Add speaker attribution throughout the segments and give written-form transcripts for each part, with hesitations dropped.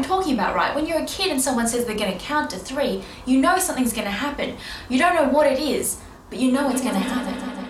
Speaker 1: talking about, right? When you're a kid and someone says they're going to count to 3, you know something's going to happen. You don't know what it is, but you know it's going to happen.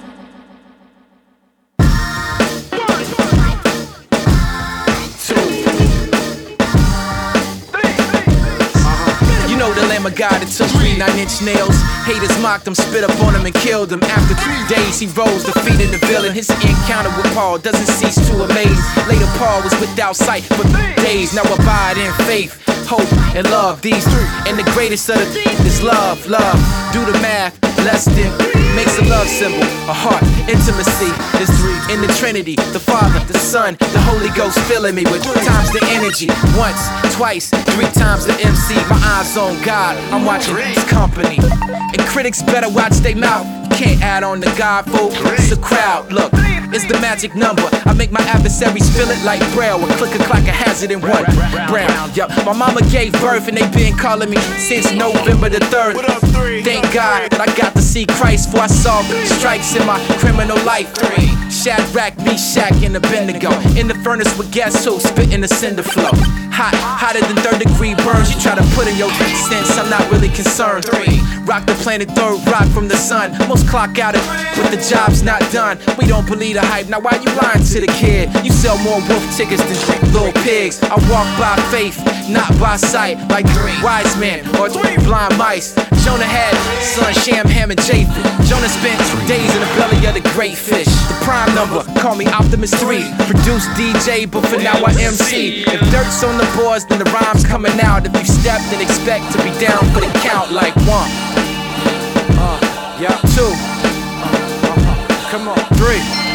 Speaker 2: You know the Lamb of God that took 3 9-inch nails. Haters mocked him, spit up on him and killed him. After 3 days he rose, defeated the villain. His encounter with Paul doesn't cease to amaze. Later Paul was without sight for days. Now abide in faith, hope, and love. These 3, and the greatest of the is love, love. Do the math, less than makes a love symbol, a heart, intimacy. There's 3 in the Trinity, the Father, the Son, the Holy Ghost filling me with 3 times the energy. Once, twice, 3 times the MC. My eyes on God, I'm watching His company. And critics better watch they mouth. Can't add on to God, fool. It's a crowd, look, it's the magic number. I make my adversaries feel it like Braille. A click a clack, a hazard in 1 brown. Yup, my mama gave birth and they been calling me since November the 3rd. Thank God that I got to see Christ before I saw strikes in my criminal life. 3 Shadrach, Meshach, and Abednego in the furnace with guess who? Spitting the cinder flow. Hot, hotter than 3rd-degree burns. You try to put in your sense, I'm not really concerned. 3 Rock the planet, 3rd rock from the sun. Most clock out it, but the job's not done. We don't believe the hype, now why you lying to the kid? You sell more wolf tickets than little pigs. I walk by faith, not by sight. Like 3 wise men or 3 blind mice. Jonah had son Shem, Ham, and Japheth. Jonah spent 2 days in the belly of the great fish. The prime number, call me Optimus 3. Produce DJ, but for now I MC. If dirt's on the boards, then the rhyme's coming out. If you step, then expect to be down for the count. Like 1, 2, come on, 3.